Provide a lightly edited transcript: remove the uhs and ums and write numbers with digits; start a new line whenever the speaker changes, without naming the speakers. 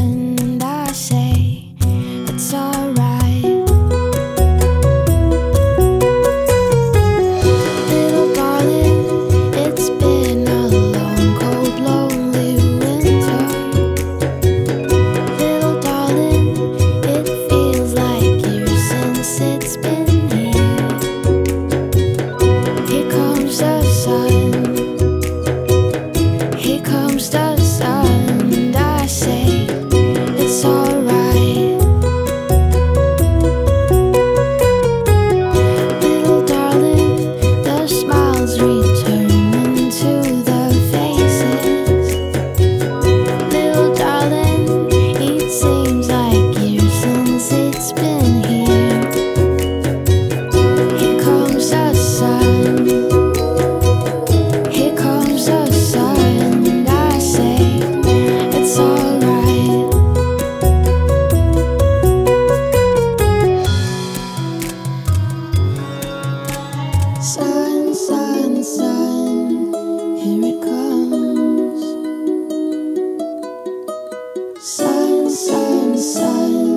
sun, and I say it's alright. Little darling, it's been a long, cold, lonely winter. Little darling, it feels like years since it's been here. Here comes the sun. Here comes the sun, and I say it's alright. Little darling, the smiles returning to the faces. Little darling, it seems like years since it's been here. Here comes the sun. Here comes the sun, and I say it's alright. Sun, sun, sun, here it comes. Sun, sun, sun.